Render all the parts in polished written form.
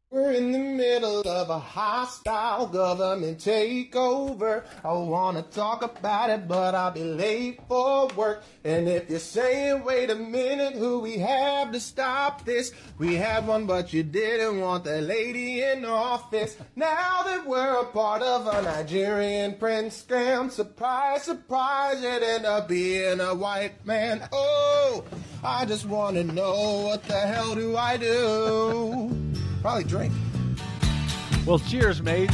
We're in the middle of a hostile government takeover. I want to talk about it, but I'll be late for work. And if you're saying, wait a minute, who we have to stop this? We had one, but you didn't want the lady in office. Now that we're a part of a Nigerian prince scam, surprise, surprise, it ended up being a white man. Oh, I just want to know, what the hell do I do? Probably drink. Well, cheers, mate.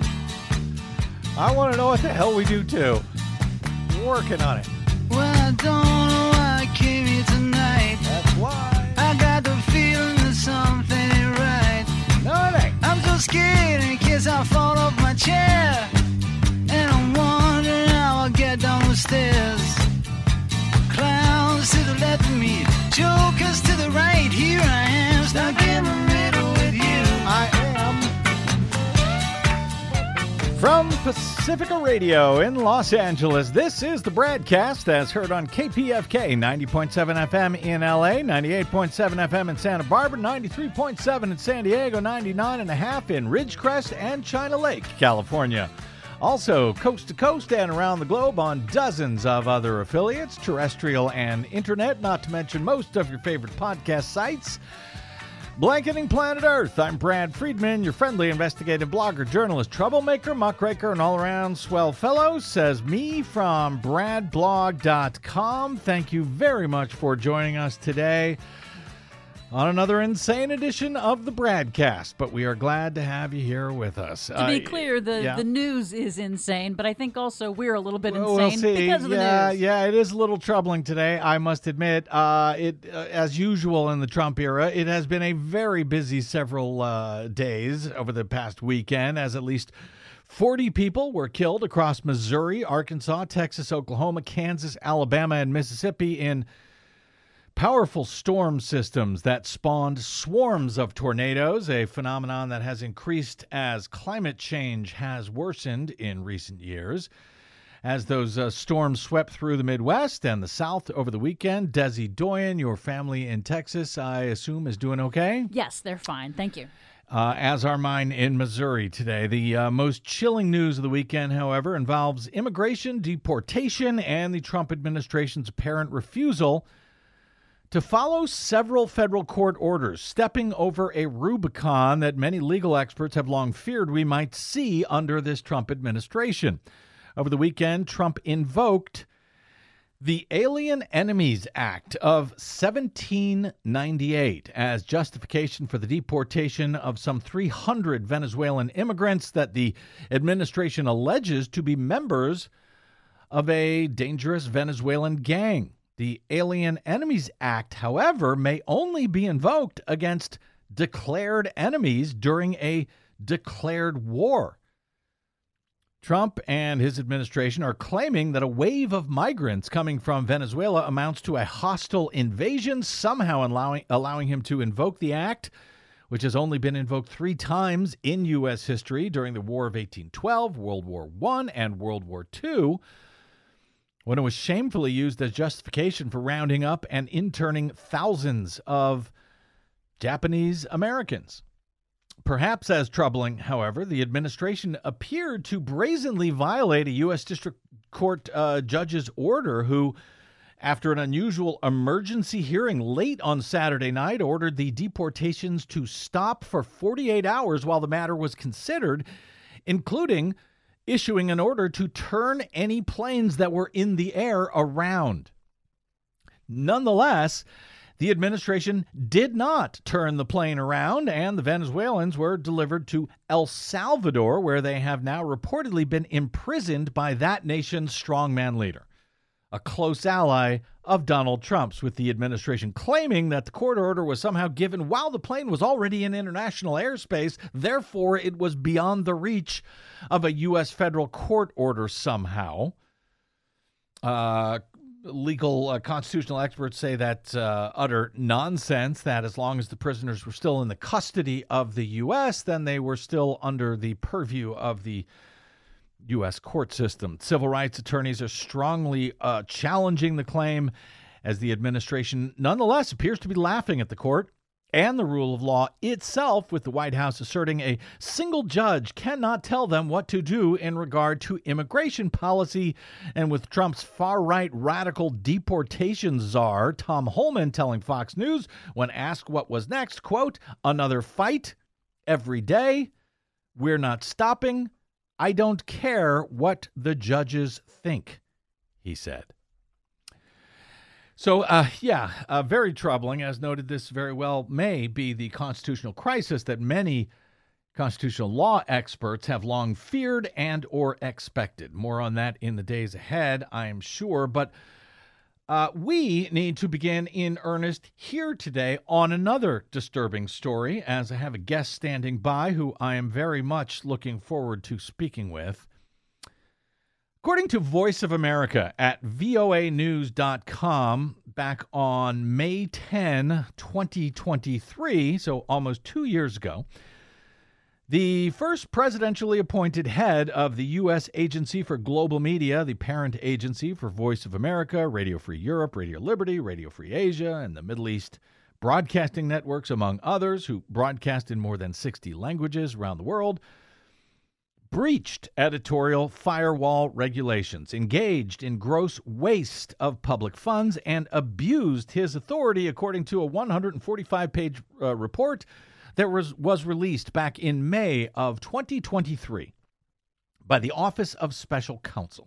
I want to know what the hell we do, too. Working on it. Well, I don't know why I came here tonight. That's why. I got the feeling that something ain't right. No, it ain't. I'm so scared in case I fall off my chair. And I'm wondering how I'll get down the stairs. Clowns to the left of me, jokers to the right. Here I am, stuck in the middle with you. I am. From Pacifica Radio in Los Angeles, this is the Bradcast as heard on KPFK 90.7 FM in LA, 98.7 FM in Santa Barbara, 93.7 in San Diego, 99.5 in Ridgecrest and China Lake, California. Also, coast to coast and around the globe on dozens of other affiliates, terrestrial and internet, not to mention most of your favorite podcast sites. Blanketing planet Earth, I'm Brad Friedman, your friendly investigative blogger, journalist, troublemaker, muckraker, and all-around swell fellow, says me from bradblog.com. Thank you very much for joining us today on another insane edition of the Bradcast, but we are glad to have you here with us. To be clear, the news is insane, but I think also we're a little bit insane because of the news. Yeah, it is a little troubling today, I must admit. As usual in the Trump era, it has been a very busy several days over the past weekend, as at least 40 people were killed across Missouri, Arkansas, Texas, Oklahoma, Kansas, Alabama, and Mississippi in powerful storm systems that spawned swarms of tornadoes, a phenomenon that has increased as climate change has worsened in recent years. As those storms swept through the Midwest and the South over the weekend, Desi Doyen, your family in Texas, I assume, is doing okay? Yes, they're fine. Thank you. As are mine in Missouri today. The most chilling news of the weekend, however, involves immigration, deportation, and the Trump administration's apparent refusal to follow several federal court orders, stepping over a Rubicon that many legal experts have long feared we might see under this Trump administration. Over the weekend, Trump invoked the Alien Enemies Act of 1798 as justification for the deportation of some 300 Venezuelan immigrants that the administration alleges to be members of a dangerous Venezuelan gang. The Alien Enemies Act, however, may only be invoked against declared enemies during a declared war. Trump and his administration are claiming that a wave of migrants coming from Venezuela amounts to a hostile invasion, somehow allowing him to invoke the act, which has only been invoked 3 times in U.S. history during the War of 1812, World War I, and World War II, when it was shamefully used as justification for rounding up and interning thousands of Japanese Americans. Perhaps as troubling, however, the administration appeared to brazenly violate a U.S. District Court judge's order who, after an unusual emergency hearing late on Saturday night, ordered the deportations to stop for 48 hours while the matter was considered, including issuing an order to turn any planes that were in the air around. Nonetheless, the administration did not turn the plane around, and the Venezuelans were delivered to El Salvador, where they have now reportedly been imprisoned by that nation's strongman leader, a close ally of Donald Trump's, with the administration claiming that the court order was somehow given while the plane was already in international airspace. Therefore, it was beyond the reach of a U.S. federal court order somehow. Legal constitutional experts say that's utter nonsense, that as long as the prisoners were still in the custody of the U.S., then they were still under the purview of the U.S. court system. Civil rights attorneys are strongly challenging the claim, as the administration nonetheless appears to be laughing at the court and the rule of law itself, with the White House asserting a single judge cannot tell them what to do in regard to immigration policy, and with Trump's far-right radical deportation czar, Tom Homan, telling Fox News when asked what was next, quote, "Another fight every day. We're not stopping. I don't care what the judges think," he said. So, very troubling. As noted, this very well may be the constitutional crisis that many constitutional law experts have long feared and or expected. More on that in the days ahead, I am sure. But we need to begin in earnest here today on another disturbing story, as I have a guest standing by who I am very much looking forward to speaking with. According to Voice of America at voanews.com, back on May 10, 2023, so almost 2 years ago, the first presidentially appointed head of the U.S. Agency for Global Media, the parent agency for Voice of America, Radio Free Europe, Radio Liberty, Radio Free Asia, and the Middle East broadcasting networks, among others, who broadcast in more than 60 languages around the world, breached editorial firewall regulations, engaged in gross waste of public funds, and abused his authority, according to a 145-page report that was released back in May of 2023 by the Office of Special Counsel.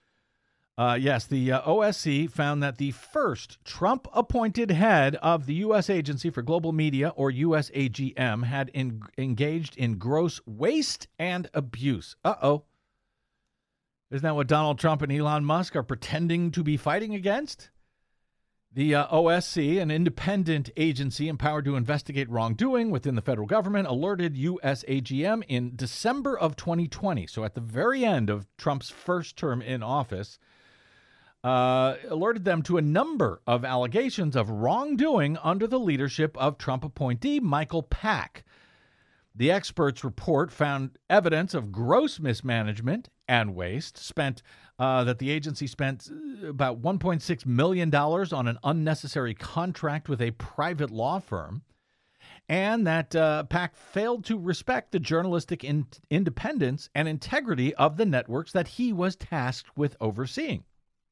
The OSC found that the first Trump-appointed head of the U.S. Agency for Global Media, or USAGM, had engaged in gross waste and abuse. Uh-oh. Isn't that what Donald Trump and Elon Musk are pretending to be fighting against? The OSC, an independent agency empowered to investigate wrongdoing within the federal government, alerted USAGM in December of 2020, so at the very end of Trump's first term in office, alerted them to a number of allegations of wrongdoing under the leadership of Trump appointee Michael Pack. The experts' report found evidence of gross mismanagement and waste, that the agency spent about $1.6 million on an unnecessary contract with a private law firm, and that Pack failed to respect the journalistic independence and integrity of the networks that he was tasked with overseeing.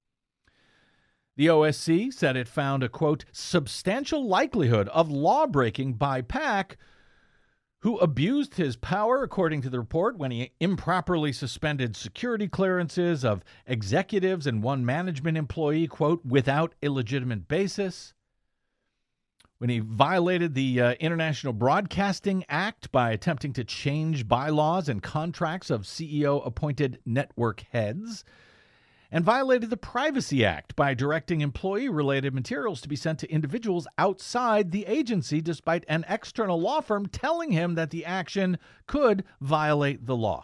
The OSC said it found a, quote, substantial likelihood of law-breaking by Pack, who abused his power, according to the report, when he improperly suspended security clearances of executives and one management employee, quote, without a legitimate basis, when he violated the International Broadcasting Act by attempting to change bylaws and contracts of CEO-appointed network heads, and violated the Privacy Act by directing employee-related materials to be sent to individuals outside the agency, despite an external law firm telling him that the action could violate the law.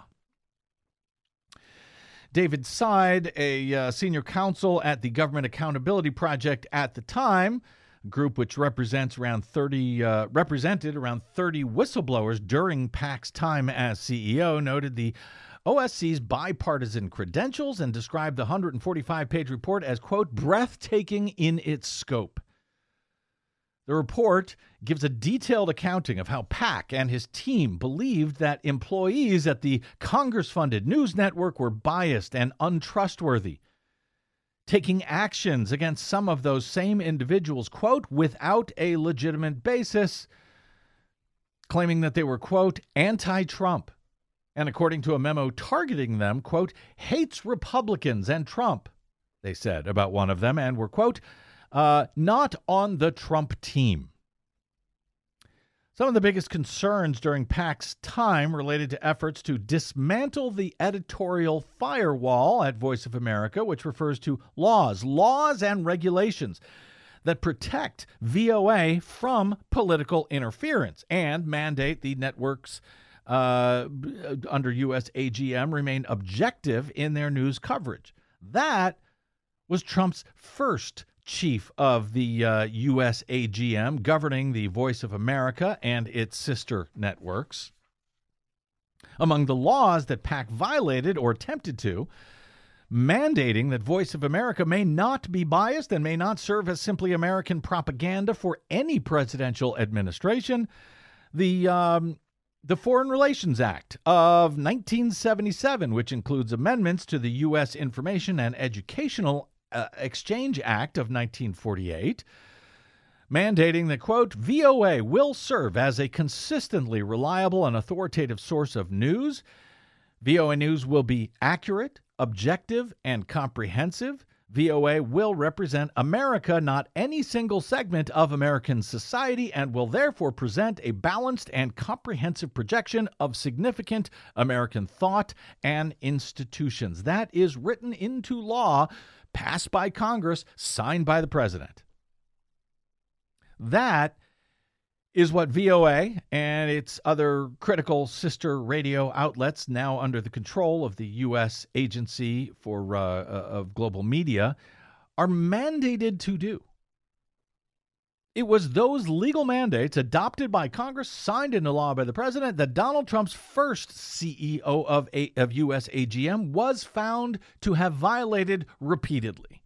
David Seid, a senior counsel at the Government Accountability Project at the time, a group which represented around 30 whistleblowers during Pack's time as CEO, noted the OSC's bipartisan credentials and described the 145-page report as, quote, breathtaking in its scope. The report gives a detailed accounting of how Pack and his team believed that employees at the Congress-funded news network were biased and untrustworthy, taking actions against some of those same individuals, quote, without a legitimate basis, claiming that they were, quote, anti-Trump. And according to a memo targeting them, quote, hates Republicans and Trump, they said about one of them, and were, quote, not on the Trump team. Some of the biggest concerns during Pack's time related to efforts to dismantle the editorial firewall at Voice of America, which refers to laws and regulations that protect VOA from political interference and mandate the networks under USAGM remain objective in their news coverage. That was Trump's first chief of the USAGM, governing the Voice of America and its sister networks. Among the laws that Pack violated or attempted to, mandating that Voice of America may not be biased and may not serve as simply American propaganda for any presidential administration. The Foreign Relations Act of 1977, which includes amendments to the U.S. Information and Educational Exchange Act of 1948, mandating that, quote, VOA will serve as a consistently reliable and authoritative source of news. VOA News will be accurate, objective, and comprehensive. VOA will represent America, not any single segment of American society, and will therefore present a balanced and comprehensive projection of significant American thought and institutions. That is written into law, passed by Congress, signed by the president. That is what VOA and its other critical sister radio outlets, now under the control of the U.S. Agency for of Global Media, are mandated to do. It was those legal mandates adopted by Congress, signed into law by the president, that Donald Trump's first CEO of U.S. AGM was found to have violated repeatedly.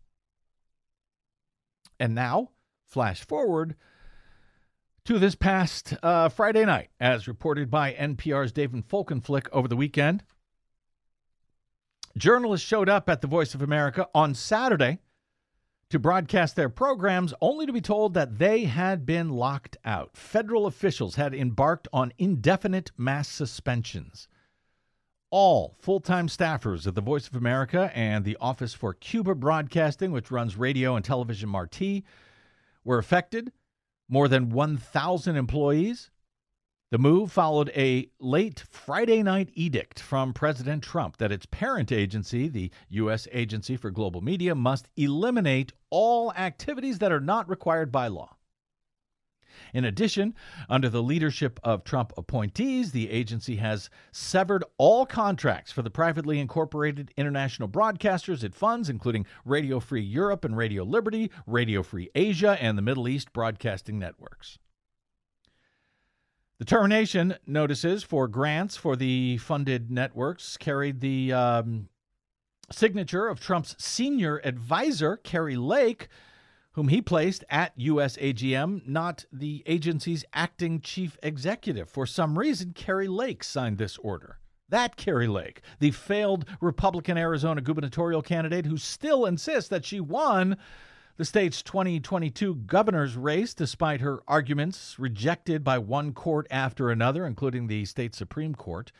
And now, flash forward to this past Friday night, as reported by NPR's David Folkenflik over the weekend. Journalists showed up at the Voice of America on Saturday to broadcast their programs, only to be told that they had been locked out. Federal officials had embarked on indefinite mass suspensions. All full-time staffers of the Voice of America and the Office for Cuba Broadcasting, which runs Radio and Television Marti, were affected. More than 1,000 employees. The move followed a late Friday night edict from President Trump that its parent agency, the U.S. Agency for Global Media, must eliminate all activities that are not required by law. In addition, under the leadership of Trump appointees, the agency has severed all contracts for the privately incorporated international broadcasters it funds, including Radio Free Europe and Radio Liberty, Radio Free Asia, and the Middle East broadcasting networks. The termination notices for grants for the funded networks carried the signature of Trump's senior advisor, Kari Lake, whom he placed at U.S. AGM, not the agency's acting chief executive. For some reason, Kari Lake signed this order. That Kari Lake, the failed Republican Arizona gubernatorial candidate who still insists that she won the state's 2022 governor's race despite her arguments rejected by one court after another, including the state Supreme Court.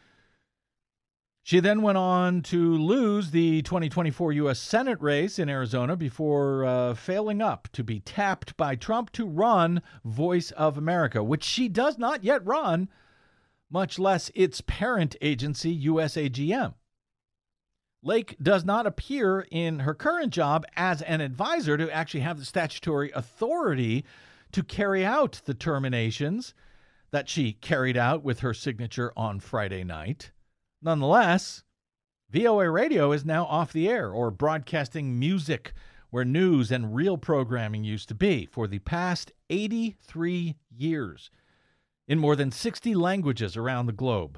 She then went on to lose the 2024 U.S. Senate race in Arizona before failing up to be tapped by Trump to run Voice of America, which she does not yet run, much less its parent agency, U.S. AGM. Lake does not appear in her current job as an advisor to actually have the statutory authority to carry out the terminations that she carried out with her signature on Friday night. Nonetheless, VOA Radio is now off the air, or broadcasting music where news and real programming used to be, for the past 83 years in more than 60 languages around the globe.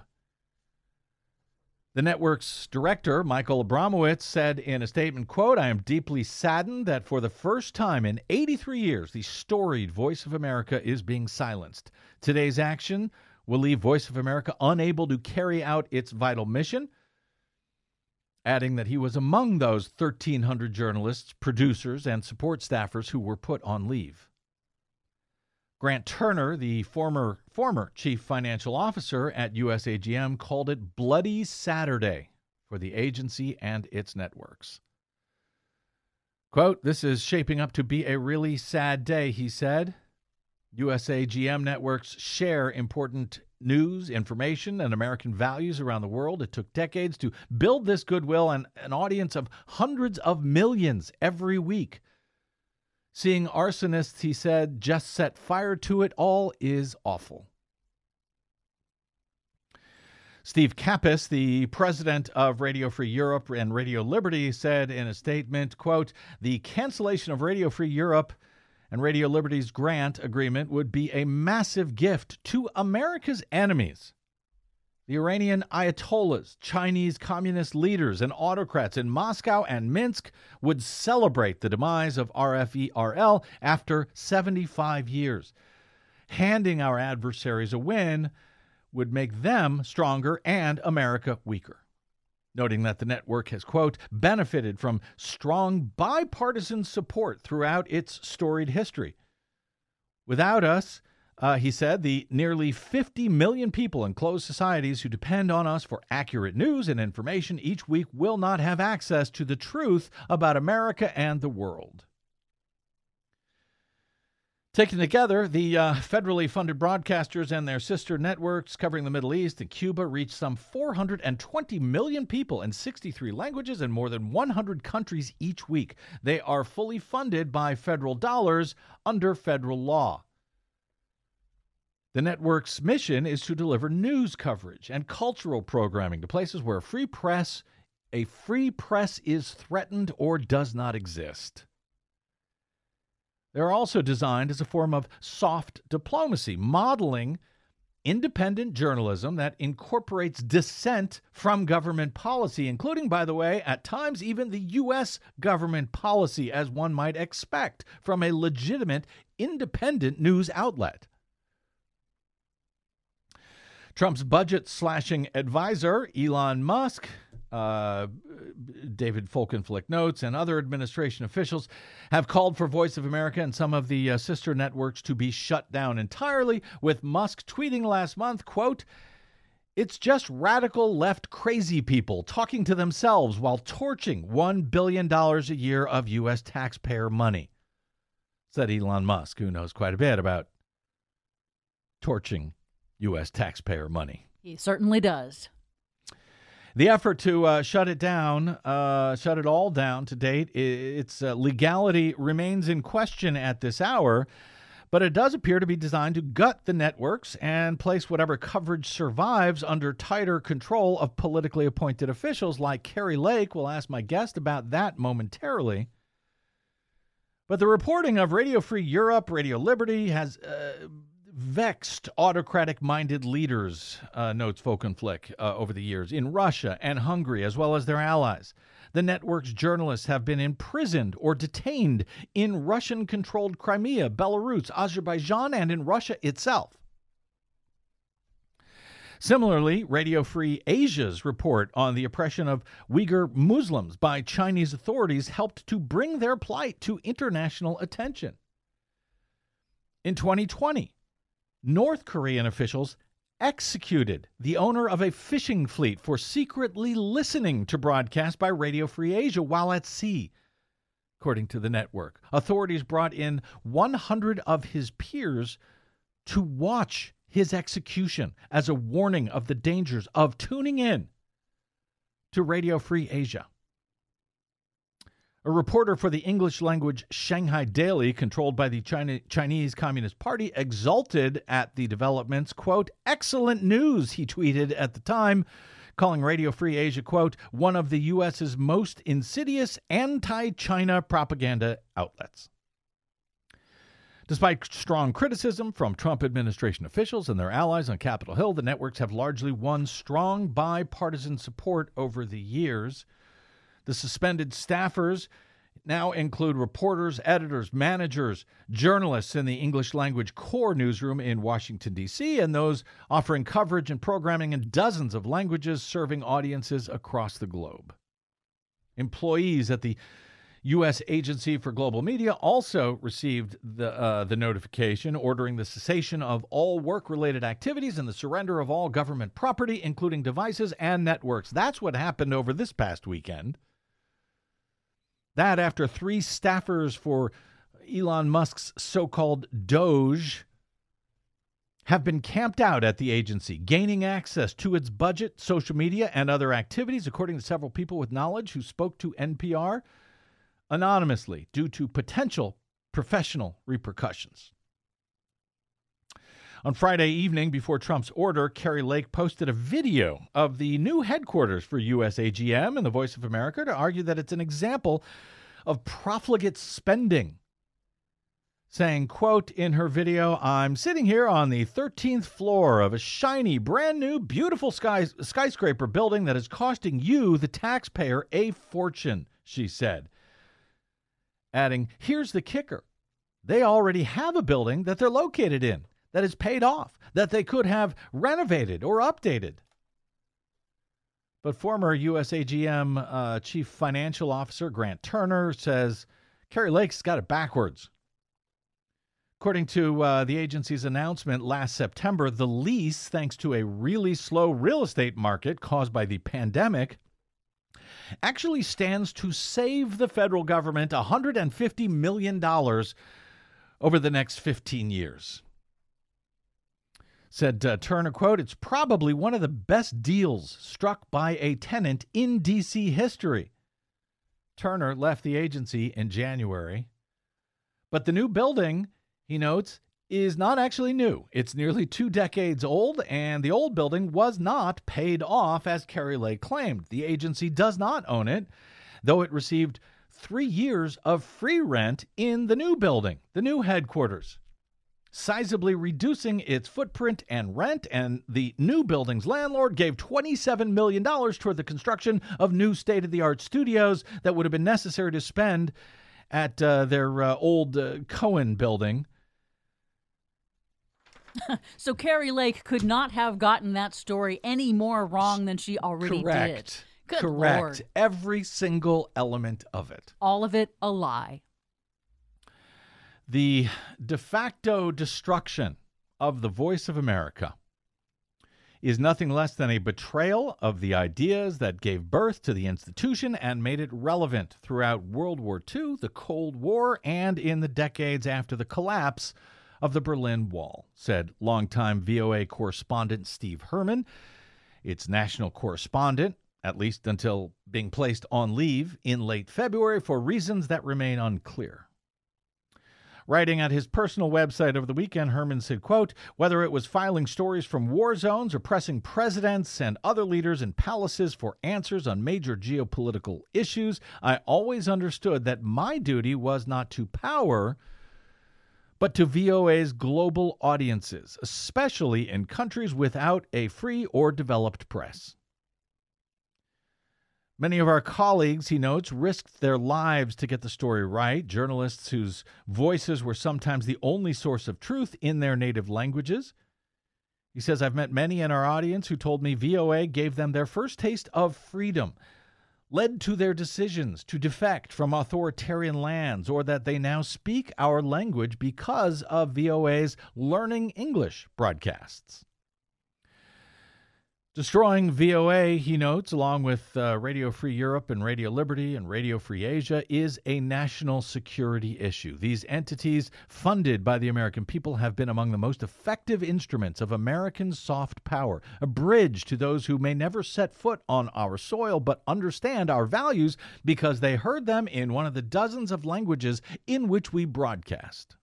The network's director, Michael Abramowitz, said in a statement, quote, "I am deeply saddened that for the first time in 83 years, the storied Voice of America is being silenced. Today's action will leave Voice of America unable to carry out its vital mission," adding that he was among those 1,300 journalists, producers, and support staffers who were put on leave. Grant Turner, the former chief financial officer at US AGM, called it Bloody Saturday for the agency and its networks. Quote, "This is shaping up to be a really sad day," he said. US AGM networks share important news, information, and American values around the world. It took decades to build this goodwill and an audience of hundreds of millions every week. Seeing arsonists, he said, just set fire to it all is awful. Steve Kappas, the president of Radio Free Europe and Radio Liberty, said in a statement, quote, "The cancellation of Radio Free Europe and Radio Liberty's grant agreement would be a massive gift to America's enemies. The Iranian Ayatollahs, Chinese communist leaders, and autocrats in Moscow and Minsk would celebrate the demise of RFERL after 75 years. Handing our adversaries a win would make them stronger and America weaker. Noting that the network has, quote, benefited from strong bipartisan support throughout its storied history. Without us, he said, the nearly 50 million people in closed societies who depend on us for accurate news and information each week will not have access to the truth about America and the world. Taken together, the federally funded broadcasters and their sister networks covering the Middle East and Cuba reach some 420 million people in 63 languages and more than 100 countries each week. They are fully funded by federal dollars under federal law. The network's mission is to deliver news coverage and cultural programming to places where a free press is threatened or does not exist. They're also designed as a form of soft diplomacy, modeling independent journalism that incorporates dissent from government policy, including, by the way, at times even the U.S. government policy, as one might expect from a legitimate independent news outlet. Trump's budget-slashing advisor, Elon Musk, David Folkenflik notes, and other administration officials have called for Voice of America and some of the sister networks to be shut down entirely, with Musk tweeting last month, quote, "It's just radical left crazy people talking to themselves while torching $1 billion a year of U.S. taxpayer money," said Elon Musk, who knows quite a bit about torching U.S. taxpayer money. He certainly does. The effort to shut it all down to date, its legality remains in question at this hour, but it does appear to be designed to gut the networks and place whatever coverage survives under tighter control of politically appointed officials like Kari Lake. We'll ask my guest about that momentarily. But the reporting of Radio Free Europe, Radio Liberty, has vexed autocratic-minded leaders, notes Folkenflik, over the years, in Russia and Hungary, as well as their allies. The network's journalists have been imprisoned or detained in Russian-controlled Crimea, Belarus, Azerbaijan, and in Russia itself. Similarly, Radio Free Asia's report on the oppression of Uyghur Muslims by Chinese authorities helped to bring their plight to international attention. In 2020, North Korean officials executed the owner of a fishing fleet for secretly listening to broadcasts by Radio Free Asia while at sea, according to the network. Authorities brought in 100 of his peers to watch his execution as a warning of the dangers of tuning in to Radio Free Asia. A reporter for the English-language Shanghai Daily, controlled by the Chinese Communist Party, exulted at the developments. Quote, "Excellent news," he tweeted at the time, calling Radio Free Asia, quote, "one of the U.S.'s most insidious anti-China propaganda outlets." Despite strong criticism from Trump administration officials and their allies on Capitol Hill, the networks have largely won strong bipartisan support over the years. The suspended staffers now include reporters, editors, managers, journalists in the English-language core newsroom in Washington, D.C., and those offering coverage and programming in dozens of languages, serving audiences across the globe. Employees at the U.S. Agency for Global Media also received the notification ordering the cessation of all work-related activities and the surrender of all government property, including devices and networks. That's what happened over this past weekend. That after 3 staffers for Elon Musk's so-called Doge have been camped out at the agency, gaining access to its budget, social media, and other activities, according to several people with knowledge who spoke to NPR anonymously due to potential professional repercussions. On Friday evening, before Trump's order, Kari Lake posted a video of the new headquarters for USAGM and the Voice of America to argue that it's an example of profligate spending. saying, quote, in her video, "I'm sitting here on the 13th floor of a shiny, brand new, beautiful skyscraper building that is costing you, the taxpayer, a fortune," she said. Adding, "Here's the kicker. They already have a building that they're located in that is paid off, that they could have renovated or updated." But former USAGM Chief Financial Officer Grant Turner says Kari Lake's got it backwards. According to the agency's announcement last September, the lease, thanks to a really slow real estate market caused by the pandemic, actually stands to save the federal government $150 million over the next 15 years. Said Turner, quote, "It's probably one of the best deals struck by a tenant in D.C. history." Turner left the agency in January. But the new building, he notes, is not actually new. It's nearly 2 decades old, and the old building was not paid off, as Kari Lake claimed. The agency does not own it, though it received 3 years of free rent in the new building, the new headquarters, sizably reducing its footprint and rent, and the new building's landlord gave $27 million toward the construction of new state-of-the-art studios that would have been necessary to spend at their old Cohen building. So Kari Lake could not have gotten that story any more wrong than she already did. Good Correct. Lord. Every single element of it. All of it a lie. The de facto destruction of the voice of America is nothing less than a betrayal of the ideas that gave birth to the institution and made it relevant throughout World War II, the Cold War, and in the decades after the collapse of the Berlin Wall, said longtime VOA correspondent Steve Herman, its national correspondent, at least until being placed on leave in late February for reasons that remain unclear. Writing at his personal website over the weekend, Herman said, quote, "Whether it was filing stories from war zones or pressing presidents and other leaders in palaces for answers on major geopolitical issues, I always understood that my duty was not to power, but to VOA's global audiences, especially in countries without a free or developed press." Many of our colleagues, he notes, risked their lives to get the story right, journalists whose voices were sometimes the only source of truth in their native languages. He says, "I've met many in our audience who told me VOA gave them their first taste of freedom, led to their decisions to defect from authoritarian lands, or that they now speak our language because of VOA's Learning English broadcasts." Destroying VOA, he notes, along with Radio Free Europe and Radio Liberty and Radio Free Asia, is a national security issue. These entities, funded by the American people, have been among the most effective instruments of American soft power, a bridge to those who may never set foot on our soil but understand our values because they heard them in one of the dozens of languages in which we broadcast.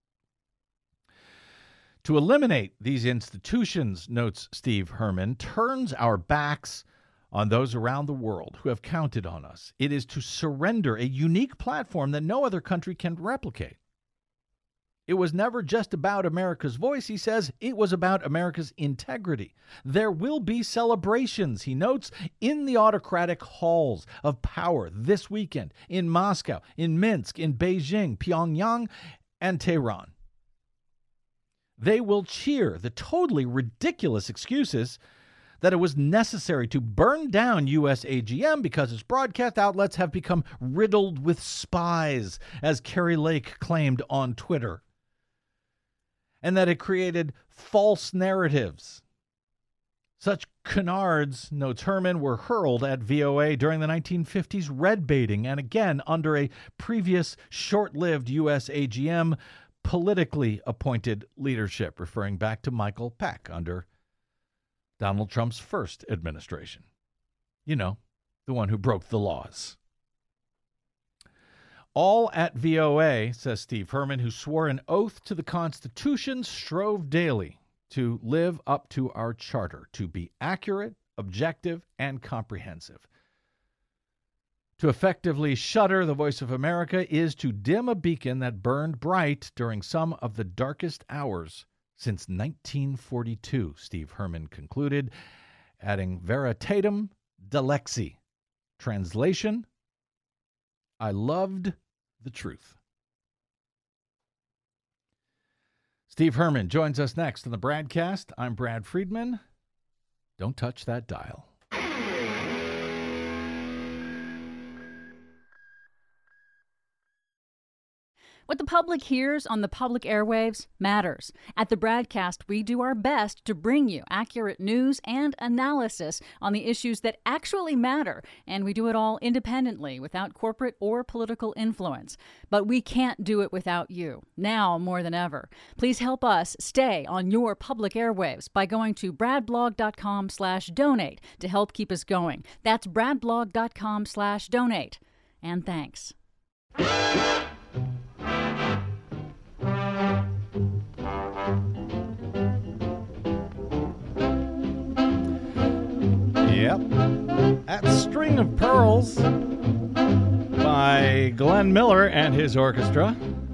To eliminate these institutions, notes Steve Herman, turns our backs on those around the world who have counted on us. It is to surrender a unique platform that no other country can replicate. It was never just about America's voice, he says. It was about America's integrity. There will be celebrations, he notes, in the autocratic halls of power this weekend in Moscow, in Minsk, in Beijing, Pyongyang, and Tehran. They will cheer the totally ridiculous excuses that it was necessary to burn down USAGM because its broadcast outlets have become riddled with spies, as Kari Lake claimed on Twitter, and that it created false narratives. Such canards, notes Herman, were hurled at VOA during the 1950s red baiting and again under a previous short-lived USAGM politically appointed leadership, referring back to Michael Peck under Donald Trump's first administration. You know, the one who broke the laws. All at VOA, says Steve Herman, who swore an oath to the Constitution, strove daily to live up to our charter, to be accurate, objective, and comprehensive. To effectively shutter the Voice of America is to dim a beacon that burned bright during some of the darkest hours since 1942, Steve Herman concluded, adding veritatem delexi. Translation, I loved the truth. Steve Herman joins us next on the Bradcast. I'm Brad Friedman. Don't touch that dial. What the public hears on the public airwaves matters. At the Bradcast, we do our best to bring you accurate news and analysis on the issues that actually matter, and we do it all independently, without corporate or political influence. But we can't do it without you, now more than ever. Please help us stay on your public airwaves by going to bradblog.com/donate to help keep us going. That's bradblog.com/donate. And thanks. Yep. That String of Pearls by Glenn Miller and his orchestra.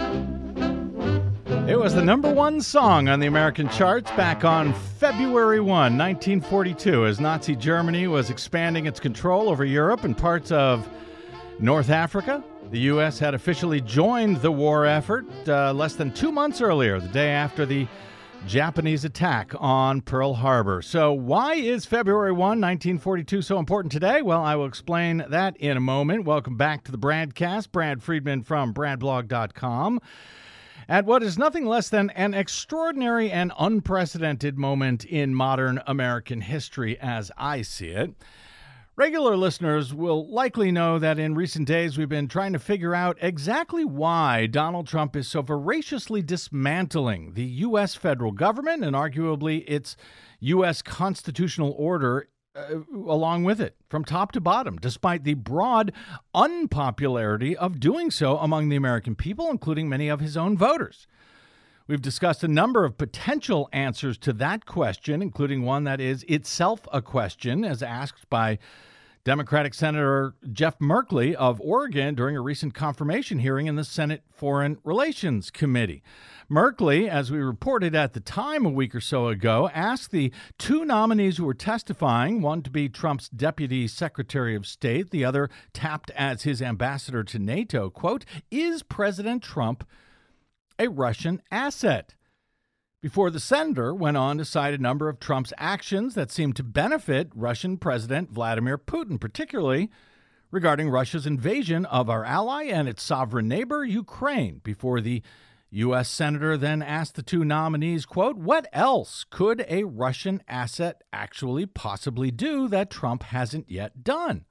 It was the #1 song on the American charts back on February 1, 1942, as Nazi Germany was expanding its control over Europe and parts of North Africa. The U.S. had officially joined the war effort less than 2 months earlier, the day after the Japanese attack on Pearl Harbor. So why is February 1, 1942 so important today? Well, I will explain that in a moment. Welcome back to the Bradcast. Brad Friedman from bradblog.com. At what is nothing less than an extraordinary and unprecedented moment in modern American history as I see it. Regular listeners will likely know that in recent days we've been trying to figure out exactly why Donald Trump is so voraciously dismantling the U.S. federal government and arguably its U.S. constitutional order along with it, from top to bottom, despite the broad unpopularity of doing so among the American people, including many of his own voters. We've discussed a number of potential answers to that question, including one that is itself a question, as asked by Democratic Senator Jeff Merkley of Oregon during a recent confirmation hearing in the Senate Foreign Relations Committee. Merkley, as we reported at the time a week or so ago, asked the two nominees who were testifying, one to be Trump's Deputy Secretary of State, the other tapped as his ambassador to NATO, quote, "Is President Trump a Russian asset?" Before the senator went on to cite a number of Trump's actions that seemed to benefit Russian President Vladimir Putin, particularly regarding Russia's invasion of our ally and its sovereign neighbor, Ukraine. Before the U.S. senator then asked the two nominees, quote, "What else could a Russian asset actually possibly do that Trump hasn't yet done?"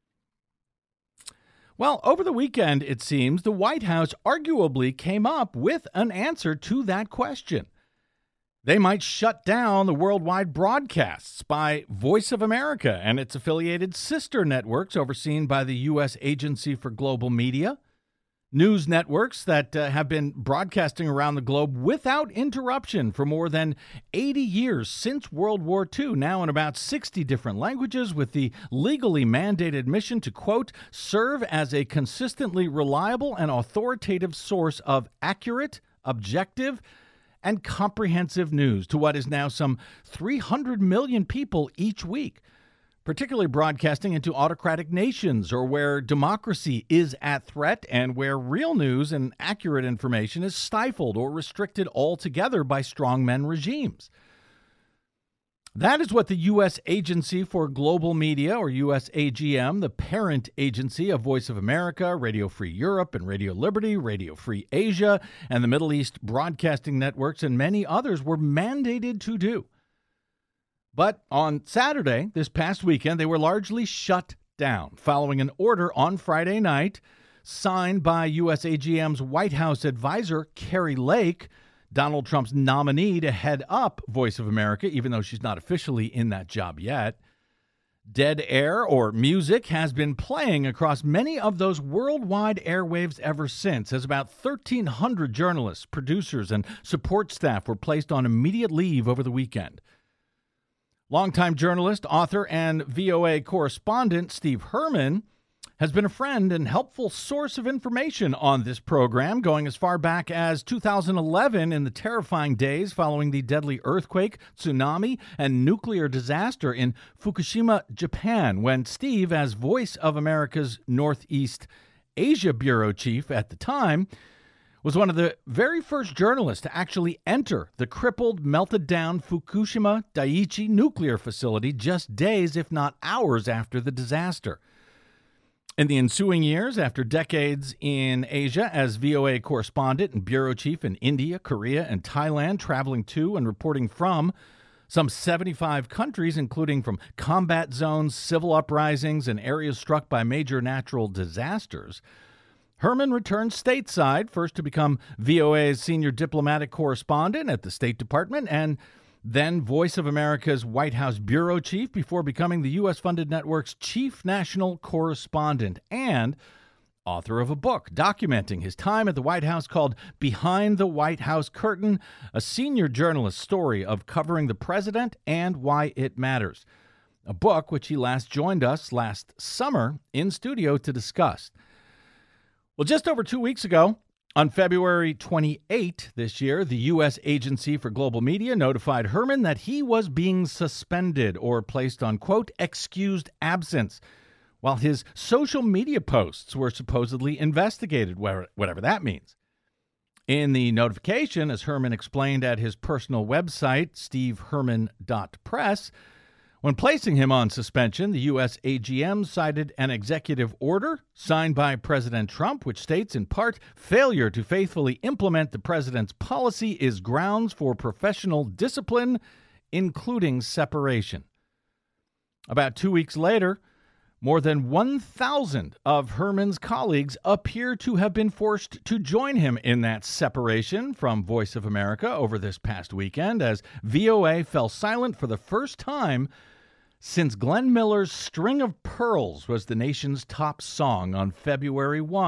Well, over the weekend, it seems, the White House arguably came up with an answer to that question. They might shut down the worldwide broadcasts by Voice of America and its affiliated sister networks overseen by the U.S. Agency for Global Media, news networks that have been broadcasting around the globe without interruption for more than 80 years since World War II, now in about 60 different languages, with the legally mandated mission to, quote, "serve as a consistently reliable and authoritative source of accurate, objective, and comprehensive news to what is now some 300 million people each week, particularly broadcasting into autocratic nations or where democracy is at threat and where real news and accurate information is stifled or restricted altogether by strongmen regimes." That is what the U.S. Agency for Global Media, or USAGM, the parent agency of Voice of America, Radio Free Europe, and Radio Liberty, Radio Free Asia, and the Middle East Broadcasting Networks, and many others were mandated to do. But on Saturday, this past weekend, they were largely shut down, following an order on Friday night signed by USAGM's White House advisor, Kari Lake, Donald Trump's nominee to head up Voice of America, even though she's not officially in that job yet. Dead air, or music, has been playing across many of those worldwide airwaves ever since, as about 1,300 journalists, producers, and support staff were placed on immediate leave over the weekend. Longtime journalist, author, and VOA correspondent Steve Herman has been a friend and helpful source of information on this program, going as far back as 2011 in the terrifying days following the deadly earthquake, tsunami, and nuclear disaster in Fukushima, Japan, when Steve, as Voice of America's Northeast Asia bureau chief at the time, was one of the very first journalists to actually enter the crippled, melted down Fukushima Daiichi nuclear facility just days, if not hours, after the disaster. In the ensuing years, after decades in Asia as VOA correspondent and bureau chief in India, Korea, and Thailand, traveling to and reporting from some 75 countries, including from combat zones, civil uprisings, and areas struck by major natural disasters, Herman returned stateside, first to become VOA's senior diplomatic correspondent at the State Department and then Voice of America's White House bureau chief before becoming the U.S.-funded network's chief national correspondent and author of a book documenting his time at the White House called Behind the White House Curtain, a senior journalist's story of covering the president and why it matters, a book which he last joined us last summer in studio to discuss. Well, just over 2 weeks ago, on February 28 this year, the U.S. Agency for Global Media notified Herman that he was being suspended or placed on, quote, excused absence, while his social media posts were supposedly investigated, whatever that means. In the notification, as Herman explained at his personal website, steveherman.press, when placing him on suspension, the U.S. AGM cited an executive order signed by President Trump, which states, in part, failure to faithfully implement the president's policy is grounds for professional discipline, including separation. About 2 weeks later, more than 1,000 of Herman's colleagues appear to have been forced to join him in that separation from Voice of America over this past weekend, as VOA fell silent for the first time since Glenn Miller's String of Pearls was the nation's top song on February 1,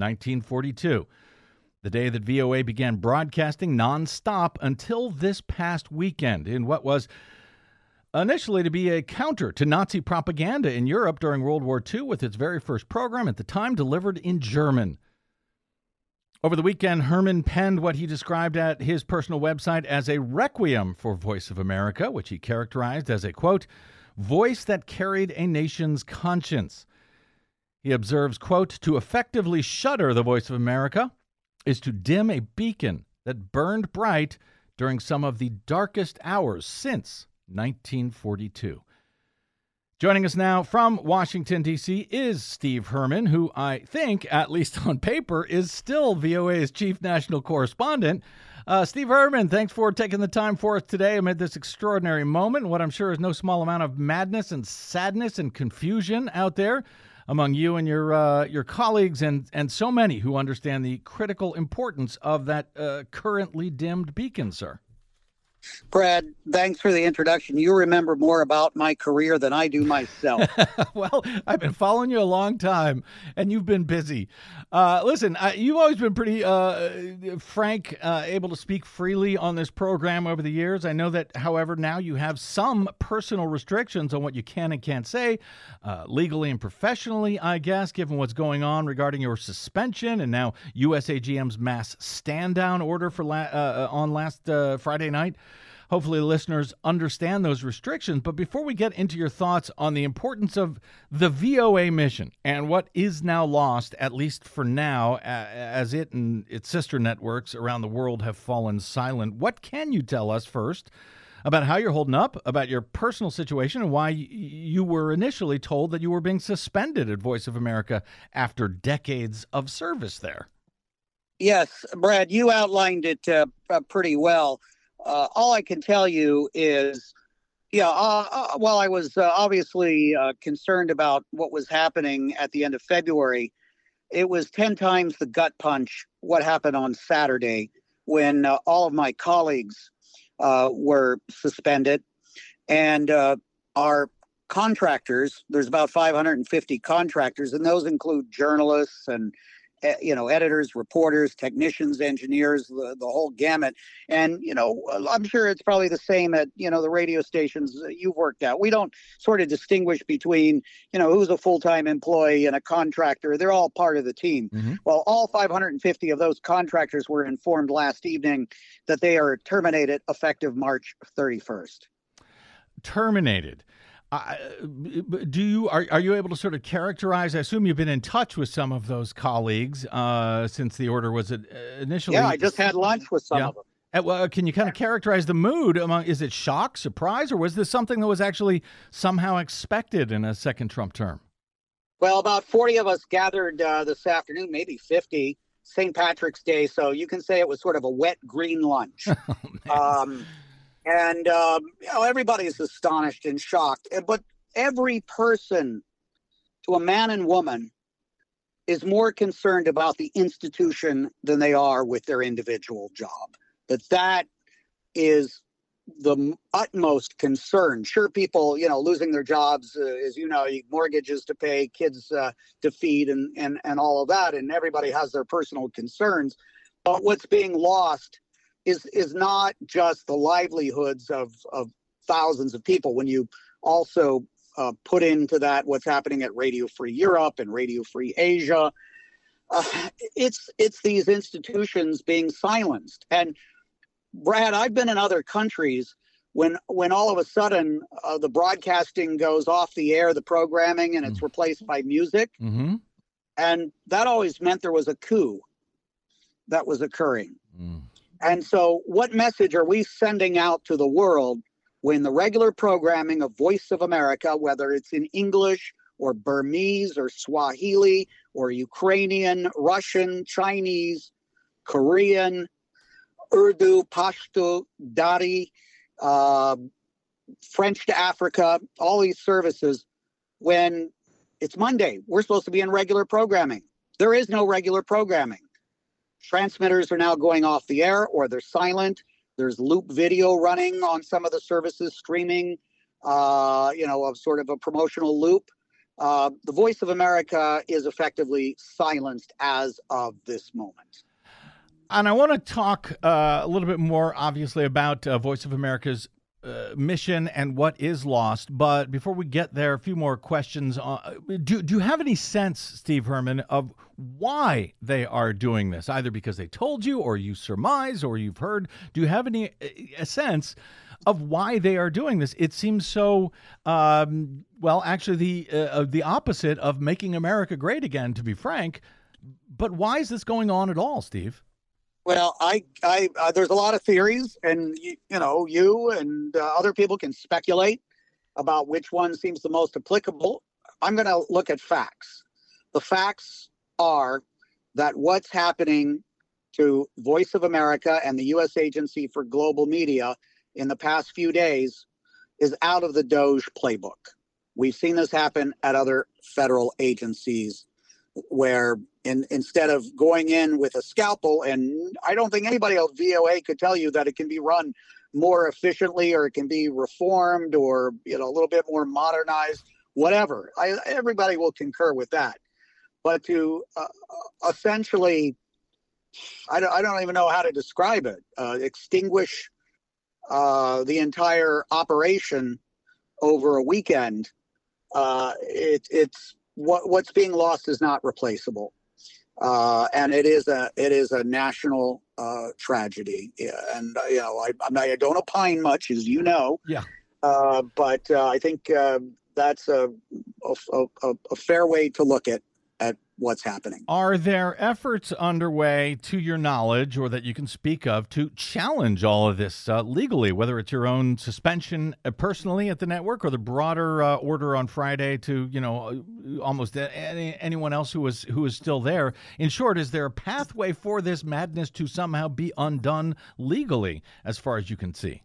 1942, the day that VOA began broadcasting nonstop until this past weekend in what was initially to be a counter to Nazi propaganda in Europe during World War II, with its very first program at the time delivered in German. Over the weekend, Herman penned what he described at his personal website as a requiem for Voice of America, which he characterized as a, quote, voice that carried a nation's conscience. He observes, quote, to effectively shutter the Voice of America is to dim a beacon that burned bright during some of the darkest hours since 1942. Joining us now from Washington, D.C. is Steve Herman, who I think, at least on paper, is still VOA's chief national correspondent. Steve Herman, thanks for taking the time for us today amid this extraordinary moment, what I'm sure is no small amount of madness and sadness and confusion out there among you and your colleagues and so many who understand the critical importance of that currently dimmed beacon, sir. Brad, thanks for the introduction. You remember more about my career than I do myself. Well, I've been following you a long time, and you've been busy. Listen, you've always been pretty frank, able to speak freely on this program over the years. I know that, however, now you have some personal restrictions on what you can and can't say, legally and professionally, I guess, given what's going on regarding your suspension and now USAGM's mass stand-down order for on last Friday night. Hopefully listeners understand those restrictions. But before we get into your thoughts on the importance of the VOA mission and what is now lost, at least for now, as it and its sister networks around the world have fallen silent, what can you tell us first about how you're holding up, about your personal situation, and why you were initially told that you were being suspended at Voice of America after decades of service there? Yes, Brad, you outlined it pretty well. All I can tell you is, while I was obviously concerned about what was happening at the end of February, it was 10 times the gut punch what happened on Saturday when all of my colleagues were suspended. And our contractors, there's about 550 contractors, and those include journalists and editors, reporters, technicians, engineers, the whole gamut. And, I'm sure it's probably the same at, the radio stations you've worked at. We don't sort of distinguish between, who's a full-time employee and a contractor. They're all part of the team. Mm-hmm. Well, all 550 of those contractors were informed last evening that they are terminated effective March 31st. Terminated. Are you able to sort of characterize? I assume you've been in touch with some of those colleagues since the order was initially. Yeah, I just had lunch with some of them. Well, can you kind of characterize the mood among? Is it shock, surprise, or was this something that was actually somehow expected in a second Trump term? Well, about 40 of us gathered this afternoon, maybe 50, St. Patrick's Day. So you can say it was sort of a wet green lunch. And, everybody's astonished and shocked. But every person, to a man and woman, is more concerned about the institution than they are with their individual job. That is the utmost concern. Sure, people, losing their jobs, as mortgages to pay, kids to feed, and all of that. And everybody has their personal concerns. But what's being lost is not just the livelihoods of thousands of people. When you also put into that what's happening at Radio Free Europe and Radio Free Asia, it's these institutions being silenced. And Brad, I've been in other countries when all of a sudden the broadcasting goes off the air, the programming, and it's replaced by music. Mm-hmm. And that always meant there was a coup that was occurring. Mm. And so what message are we sending out to the world when the regular programming of Voice of America, whether it's in English or Burmese or Swahili or Ukrainian, Russian, Chinese, Korean, Urdu, Pashto, Dari, French to Africa, all these services, when it's Monday, we're supposed to be in regular programming. There is no regular programming. Transmitters are now going off the air or they're silent. There's loop video running on some of the services, streaming, of sort of a promotional loop. The Voice of America is effectively silenced as of this moment. And I want to talk a little bit more, obviously, about Voice of America's mission and what is lost. But before we get there, a few more questions. Do you have any sense, Steve Herman, of why they are doing this? Either because they told you, or you surmise, or you've heard. Do you have any a sense of why they are doing this? It seems so, actually the opposite of making America great again, to be frank. But why is this going on at all, Steve? Well, I there's a lot of theories, and you and other people can speculate about which one seems the most applicable. I'm going to look at facts. The facts are that what's happening to Voice of America and the U.S. Agency for Global Media in the past few days is out of the DOJ playbook. We've seen this happen at other federal agencies where instead of going in with a scalpel, and I don't think anybody at VOA could tell you that it can be run more efficiently or it can be reformed or a little bit more modernized, whatever. Everybody will concur with that. But to essentially, I don't even know how to describe it, extinguish the entire operation over a weekend, it's what's being lost is not replaceable. And it is a national tragedy. Yeah, and I don't opine much, as you know. Yeah. But I think that's a fair way to look at what's happening. Are there efforts underway, to your knowledge, or that you can speak of, to challenge all of this legally, whether it's your own suspension personally at the network or the broader order on Friday to, almost anyone else who is still there? In short, is there a pathway for this madness to somehow be undone legally, as far as you can see?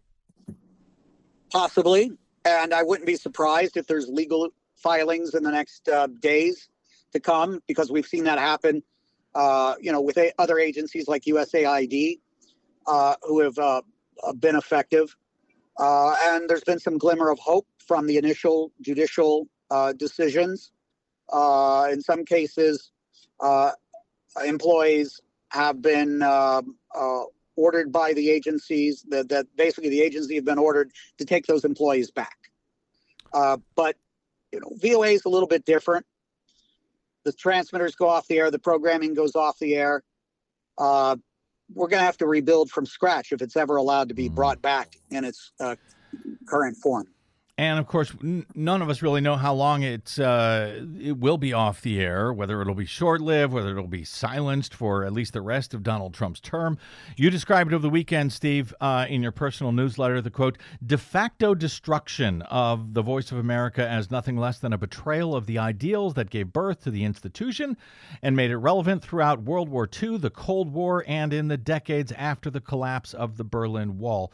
Possibly. And I wouldn't be surprised if there's legal filings in the next days to come, because we've seen that happen, with other agencies like USAID, who have been effective. And there's been some glimmer of hope from the initial judicial decisions. In some cases, employees have been ordered by the agencies, that basically the agency have been ordered to take those employees back. But, VOA is a little bit different. The transmitters go off the air. The programming goes off the air. We're going to have to rebuild from scratch if it's ever allowed to be brought back in its current form. And of course, none of us really know how long it will be off the air, whether it'll be short-lived, whether it'll be silenced for at least the rest of Donald Trump's term. You described over the weekend, Steve, in your personal newsletter, the quote, de facto destruction of the Voice of America as nothing less than a betrayal of the ideals that gave birth to the institution and made it relevant throughout World War II, the Cold War, and in the decades after the collapse of the Berlin Wall.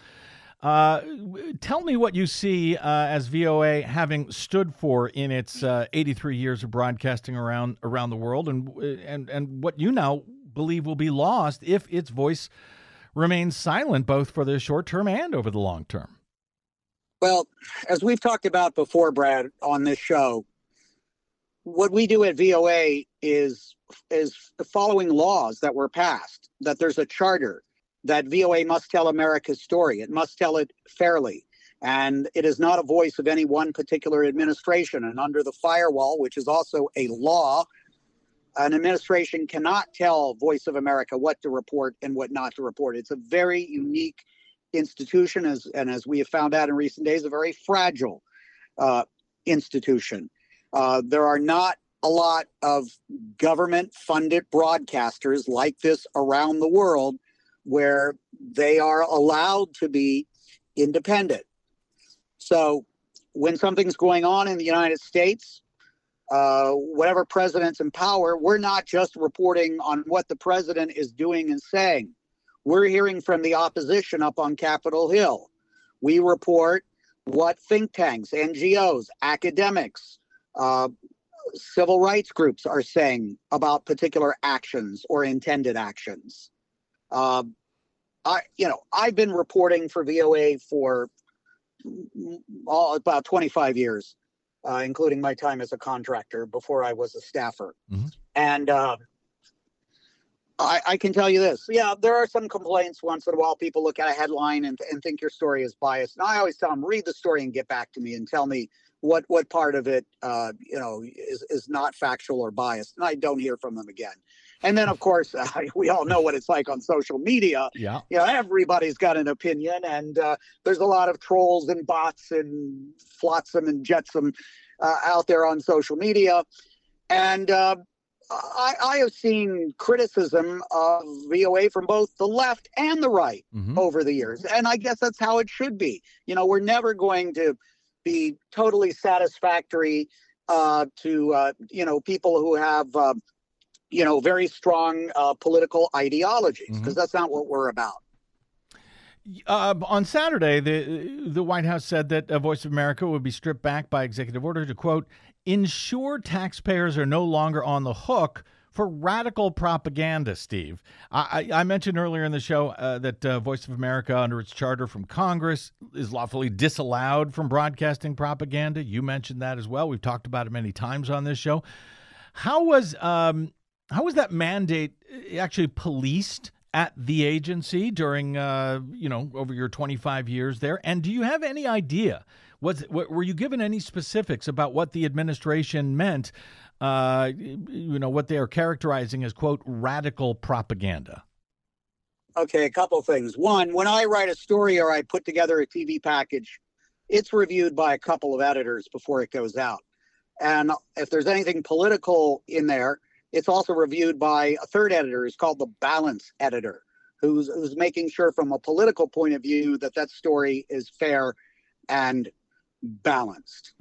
Tell me what you see as VOA having stood for in its 83 years of broadcasting around the world, and what you now believe will be lost if its voice remains silent, both for the short term and over the long term. Well, as we've talked about before, Brad, on this show, what we do at VOA is following laws that were passed, that there's a charter, that VOA must tell America's story. It must tell it fairly. And it is not a voice of any one particular administration. And under the firewall, which is also a law, an administration cannot tell Voice of America what to report and what not to report. It's a very unique institution, and as we have found out in recent days, a very fragile institution. There are not a lot of government-funded broadcasters like this around the world where they are allowed to be independent. So when something's going on in the United States, whatever president's in power, we're not just reporting on what the president is doing and saying. We're hearing from the opposition up on Capitol Hill. We report what think tanks, NGOs, academics, civil rights groups are saying about particular actions or intended actions. I've been reporting for VOA for about 25 years, including my time as a contractor before I was a staffer. Mm-hmm. And I can tell you this. Yeah, there are some complaints once in a while. People look at a headline and think your story is biased. And I always tell them, read the story and get back to me and tell me what part of it, is not factual or biased. And I don't hear from them again. And then, of course, we all know what it's like on social media. Yeah. Everybody's got an opinion, and there's a lot of trolls and bots and flotsam and jetsam out there on social media. And I have seen criticism of VOA from both the left and the right over the years. And I guess that's how it should be. We're never going to be totally satisfactory to people who have very strong political ideologies, because that's not what we're about. On Saturday, the White House said that Voice of America would be stripped back by executive order to, quote, ensure taxpayers are no longer on the hook for radical propaganda, Steve. I mentioned earlier in the show that Voice of America, under its charter from Congress, is lawfully disallowed from broadcasting propaganda. You mentioned that as well. We've talked about it many times on this show. How was that mandate actually policed at the agency during, over your 25 years there? And do you have any idea, were you given any specifics about what the administration meant, what they are characterizing as, quote, radical propaganda? Okay, a couple things. One, when I write a story or I put together a TV package, it's reviewed by a couple of editors before it goes out. And if there's anything political in there, it's also reviewed by a third editor. It's called the balance editor, who's making sure from a political point of view that story is fair and balanced.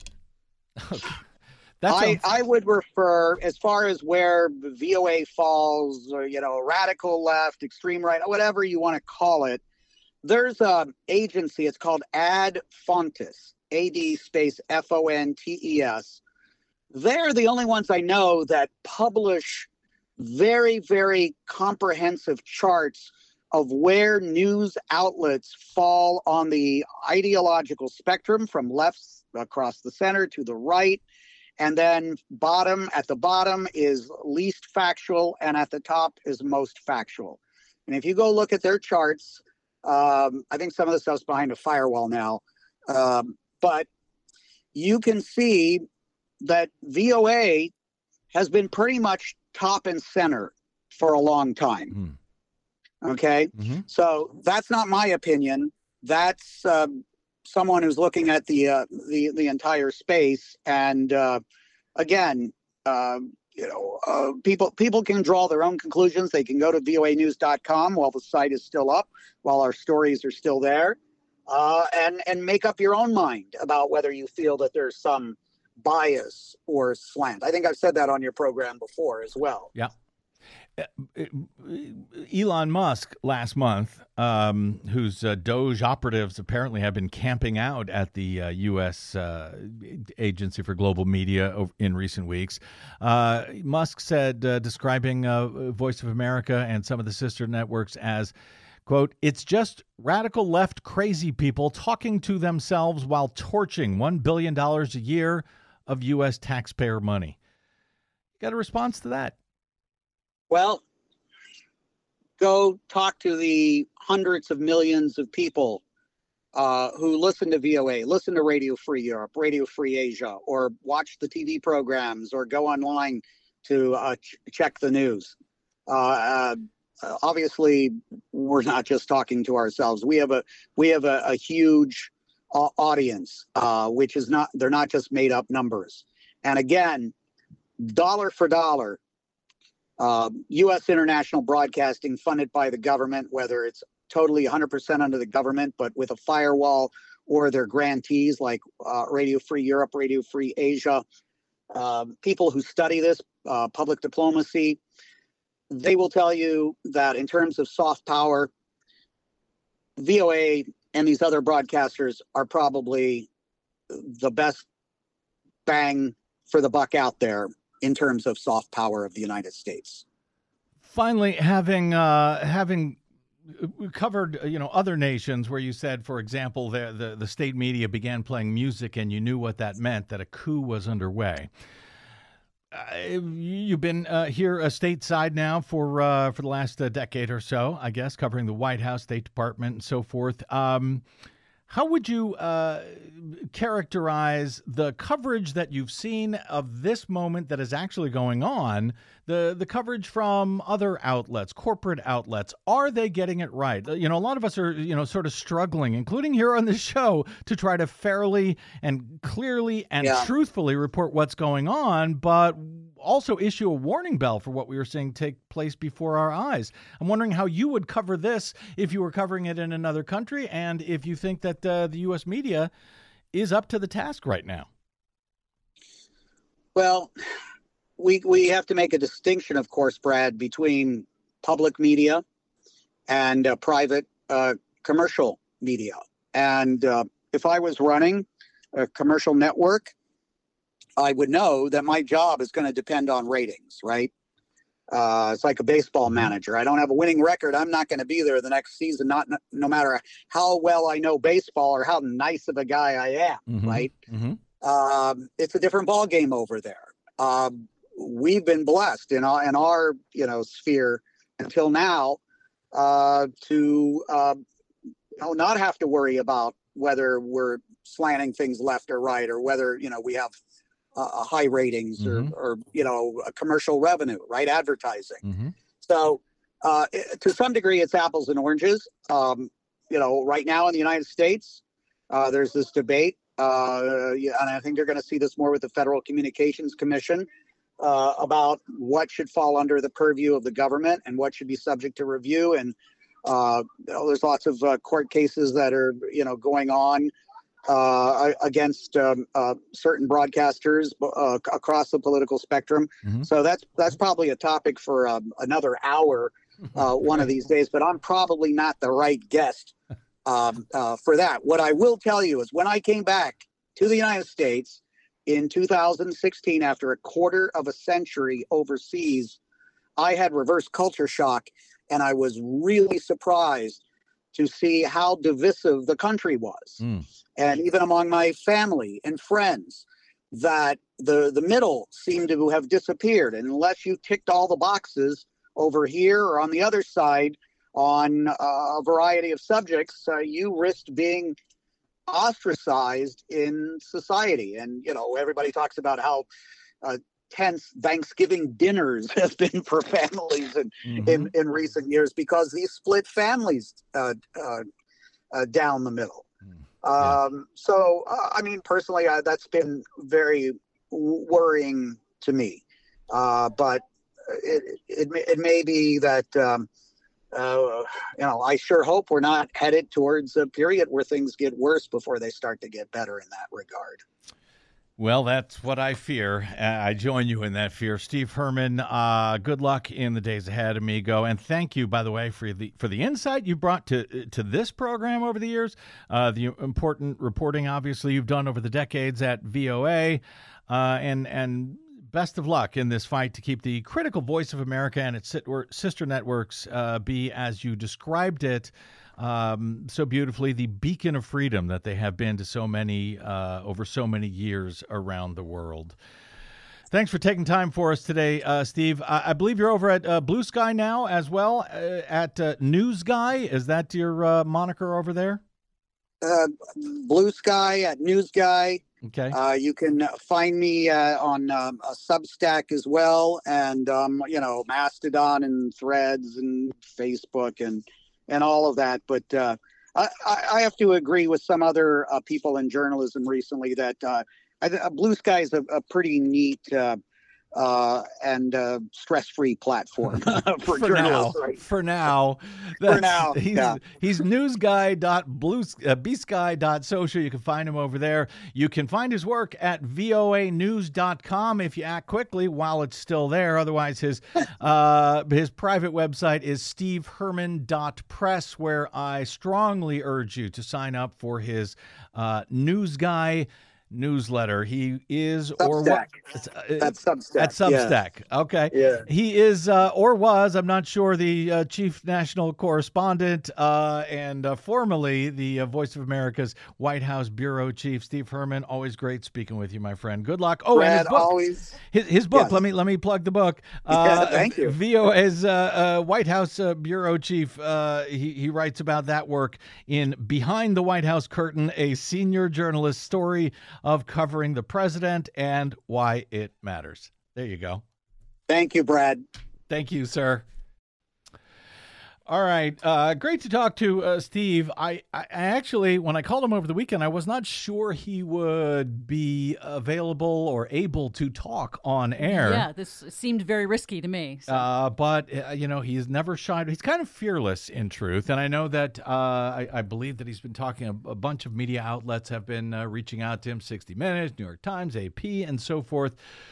Okay. I would refer, as far as where VOA falls, or, radical left, extreme right, whatever you want to call it, there's an agency. It's called Ad Fontes, AD space FONTES. They're the only ones I know that publish very, very comprehensive charts of where news outlets fall on the ideological spectrum, from left across the center to the right. And then at the bottom is least factual, and at the top is most factual. And if you go look at their charts, I think some of the stuff's behind a firewall now, but you can see that VOA has been pretty much top and center for a long time. Okay, so that's not my opinion. That's someone who's looking at the entire space. And again, people can draw their own conclusions. They can go to voanews.com while the site is still up, while our stories are still there, and make up your own mind about whether you feel that there's some bias or slant. I think I've said that on your program before as well. Yeah. Elon Musk last month, whose Doge operatives apparently have been camping out at the U.S. Agency for Global Media in recent weeks. Musk said, describing Voice of America and some of the sister networks as, quote, "It's just radical left crazy people talking to themselves while torching $1 billion a year of U.S. taxpayer money." You got a response to that? Well, go talk to the hundreds of millions of people who listen to VOA, listen to Radio Free Europe, Radio Free Asia, or watch the TV programs, or go online to check the news. Obviously, we're not just talking to ourselves. We have a huge audience, which is they're not just made up numbers. And again, dollar for dollar, U.S. international broadcasting funded by the government, whether it's totally 100% under the government, but with a firewall, or their grantees like Radio Free Europe, Radio Free Asia, people who study this, public diplomacy, they will tell you that in terms of soft power, VOA and these other broadcasters are probably the best bang for the buck out there in terms of soft power of the United States. Finally, having covered other nations where you said, for example, the state media began playing music and you knew what that meant, that a coup was underway. You've been here stateside now for the last decade or so, I guess, covering the White House, State Department, and so forth. How would you characterize the coverage that you've seen of this moment that is actually going on, the coverage from other outlets, corporate outlets? Are they getting it right? A lot of us are, sort of struggling, including here on this show, to try to fairly and clearly and truthfully report what's going on, but also issue a warning bell for what we were seeing take place before our eyes. I'm wondering how you would cover this if you were covering it in another country, and if you think that the U.S. media is up to the task right now. Well, we have to make a distinction, of course, Brad, between public media and private commercial media. And if I was running a commercial network, I would know that my job is going to depend on ratings, right? It's like a baseball manager. I don't have a winning record. I'm not going to be there the next season, no matter how well I know baseball or how nice of a guy I am, right? It's a different ball game over there. We've been blessed in our sphere until now to not have to worry about whether we're slanting things left or right, or whether we have high ratings or a commercial revenue, right? Advertising. So to some degree, it's apples and oranges. Right now in the United States, there's this debate, and I think they're going to see this more with the Federal Communications Commission, about what should fall under the purview of the government and what should be subject to review. And there's lots of court cases that are going on against certain broadcasters across the political spectrum. So that's probably a topic for another hour one of these days, but I'm probably not the right guest for that. What I will tell you is, when I came back to the United States in 2016, after a quarter of a century overseas, I had reverse culture shock, and I was really surprised to see how divisive the country was. And even among my family and friends, that the middle seemed to have disappeared. And unless you ticked all the boxes over here or on the other side on a variety of subjects, you risked being ostracized in society. And, everybody talks about how tense Thanksgiving dinners have been for families in recent years because these split families down the middle. So, personally, that's been very worrying to me. But it may be that, I sure hope we're not headed towards a period where things get worse before they start to get better in that regard. Well, that's what I fear. I join you in that fear. Steve Herman, good luck in the days ahead, amigo. And thank you, by the way, for the insight you brought to this program over the years, the important reporting, obviously, you've done over the decades at VOA, and best of luck in this fight to keep the critical Voice of America and its sister networks be, as you described it, so beautifully, the beacon of freedom that they have been to so many over so many years around the world. Thanks for taking time for us today, Steve. I believe you're over at Blue Sky now as well, at News Guy. Is that your moniker over there? Blue Sky at News Guy. Okay. You can find me on a Substack as well, and Mastodon and Threads and Facebook and all of that. But I have to agree with some other people in journalism recently that Blue Sky is a pretty neat and stress-free platform for journalists. Now, right? For now. He's newsguy.bsky.social. You can find him over there. You can find his work at voanews.com if you act quickly while it's still there. Otherwise, his private website is steveherman.press, where I strongly urge you to sign up for his News Guy newsletter. He is Substack. Or what? That's Substack. At Substack. Yeah. Okay. Yeah. He is or was, I'm not sure, the chief national correspondent and formerly the Voice of America's White House bureau chief. Steve Herman, always great speaking with you, my friend. Good luck. Oh, Brad, and his book. Always. His book. Yes. Let me plug the book. Thank you. VOA's White House bureau chief. He writes about that work in Behind the White House Curtain, a senior journalist story of covering the president and why it matters. There you go. Thank you, Brad. Thank you, sir. All right. Great to talk to Steve. I actually, when I called him over the weekend, I was not sure he would be available or able to talk on air. Yeah, this seemed very risky to me. So. But, he's never shied. He's kind of fearless, in truth. And I know that I believe that he's been talking, a bunch of media outlets have been reaching out to him, 60 Minutes, New York Times, AP, and so forth.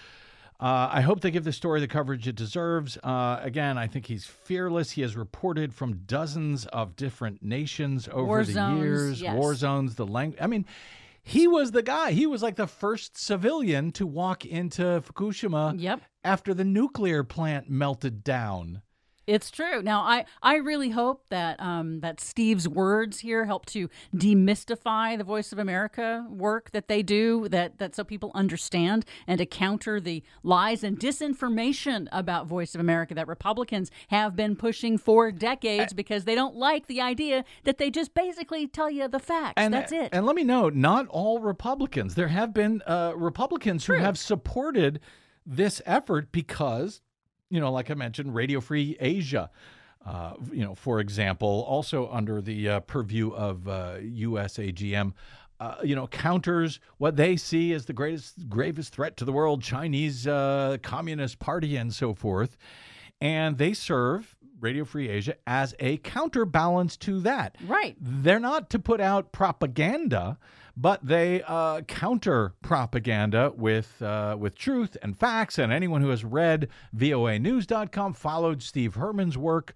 I hope they give the story the coverage it deserves. Again, I think he's fearless. He has reported from dozens of different nations over the years. Yes. War zones, the language. I mean, he was the guy. He was like the first civilian to walk into Fukushima after the nuclear plant melted down. It's true. Now, I really hope that that Steve's words here help to demystify the Voice of America work that they do, that so people understand, and to counter the lies and disinformation about Voice of America that Republicans have been pushing for decades because they don't like the idea that they just basically tell you the facts. And that's it. And let me know, not all Republicans. There have been Republicans who have supported this effort because, like I mentioned, Radio Free Asia, for example, also under the purview of USAGM, counters what they see as the gravest threat to the world, Chinese Communist Party and so forth. And they serve Radio Free Asia as a counterbalance to that. Right. They're not to put out propaganda, but they counter propaganda with truth and facts. And anyone who has read voanews.com, followed Steve Herman's work,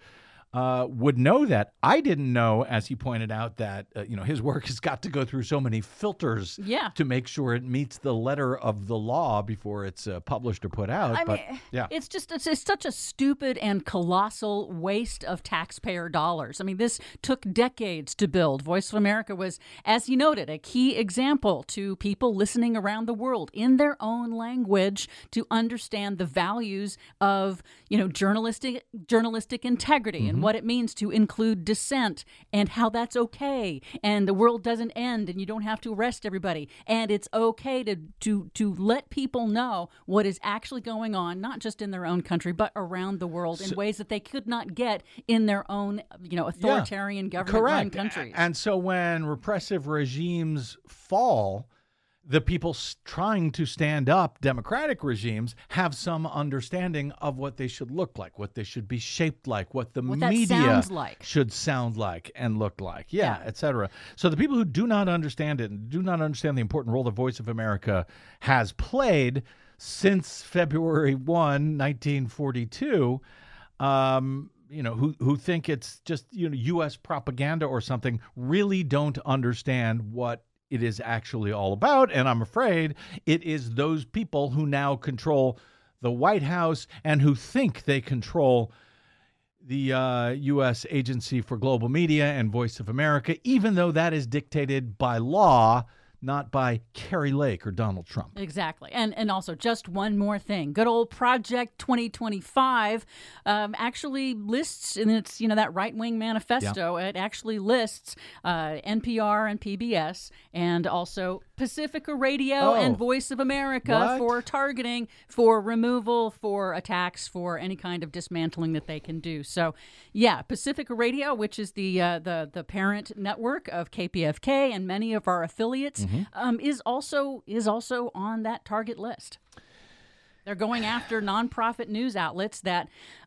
would know that. I didn't know, as he pointed out, that his work has got to go through so many filters to make sure it meets the letter of the law before it's published or put out. It's such a stupid and colossal waste of taxpayer dollars. I mean, this took decades to build. Voice of America was, as you noted, a key example to people listening around the world in their own language to understand the values of journalistic integrity and what it means to include dissent and how that's okay, and the world doesn't end and you don't have to arrest everybody, and it's okay to let people know what is actually going on, not just in their own country but around the world in ways that they could not get in their own authoritarian government-run countries. And so when repressive regimes fall, the people trying to stand up democratic regimes have some understanding of what they should look like, what they should be shaped like, what the media should sound like and look like, et cetera. So the people who do not understand it and do not understand the important role the Voice of America has played since February 1, 1942, who think it's just U.S. propaganda or something, really don't understand what it is actually all about. And I'm afraid it is those people who now control the White House and who think they control the U.S. Agency for Global Media and Voice of America, even though that is dictated by law, not by Kari Lake or Donald Trump. Exactly. And also, just one more thing. Good old Project 2025 actually lists, and it's, that right-wing manifesto, it actually lists NPR and PBS and also Pacifica Radio and Voice of America for targeting, for removal, for attacks, for any kind of dismantling that they can do. So, Pacifica Radio, which is the parent network of KPFK and many of our affiliates, is also on that target list. They're going after nonprofit news outlets that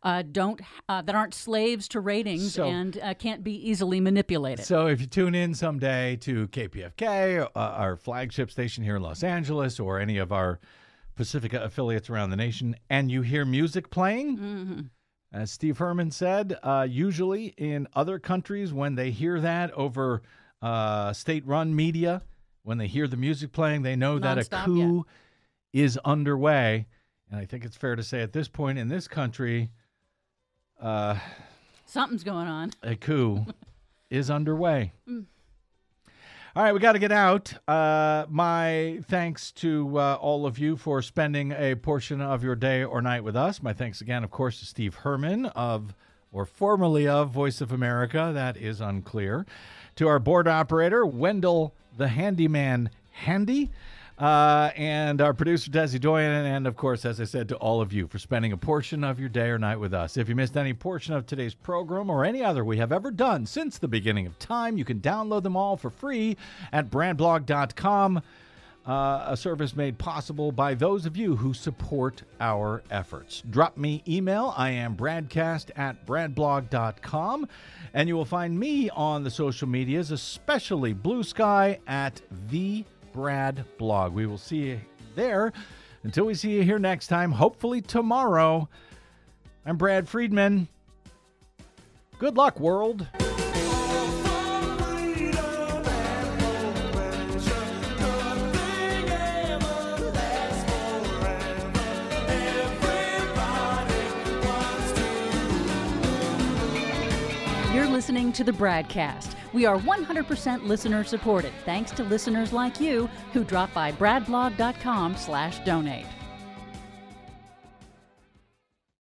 aren't slaves to ratings and can't be easily manipulated. So if you tune in someday to KPFK, our flagship station here in Los Angeles, or any of our Pacifica affiliates around the nation, and you hear music playing, as Steve Herman said, usually in other countries, when they hear that over state-run media, when they hear the music playing, they know that a coup is underway. And I think it's fair to say at this point in this country, something's going on. A coup is underway. All right, we got to get out. My thanks to all of you for spending a portion of your day or night with us. My thanks again, of course, to Steve Herman formerly of Voice of America. That is unclear. To our board operator, Wendell the Handyman Handy, and our producer, Desi Doyen, and, of course, as I said, to all of you for spending a portion of your day or night with us. If you missed any portion of today's program or any other we have ever done since the beginning of time, you can download them all for free at bradblog.com, a service made possible by those of you who support our efforts. Drop me email. I am bradcast@bradblog.com, and you will find me on the social medias, especially Blue Sky at the Brad Blog. We will see you there. Until we see you here next time, hopefully tomorrow, I'm Brad Friedman. Good luck, world. You're listening to the Bradcast. We are 100% listener supported, thanks to listeners like you who drop by bradblog.com/donate.